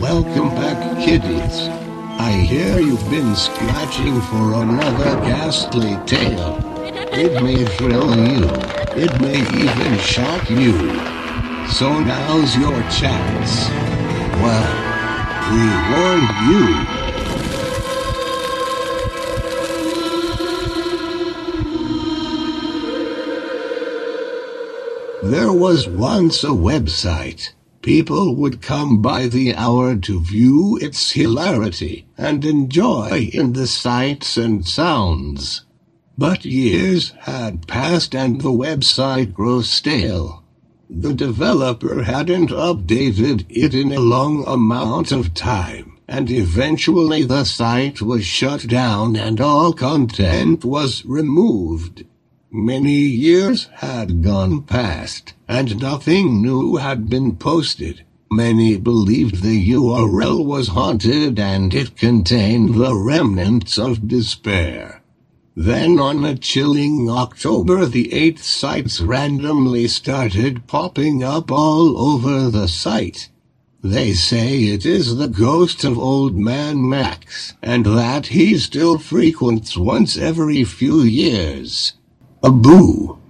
Welcome back, kiddies. I hear you've been scratching for another ghastly tale. It may thrill you. It may even shock you. So now's your chance. Well, we warned you. There was once a website. People would come by the hour to view its hilarity and enjoy in the sights and sounds. But years had passed and the website grew stale. The developer hadn't updated it in a long amount of time, and eventually the site was shut down and all content was removed. Many years had gone past, and nothing new had been posted. Many believed the URL was haunted and it contained the remnants of despair. Then on a chilling October the 8th, sites randomly started popping up all over the site. They say it is the ghost of Old Man Max, and that he still frequents once every few years. A boo.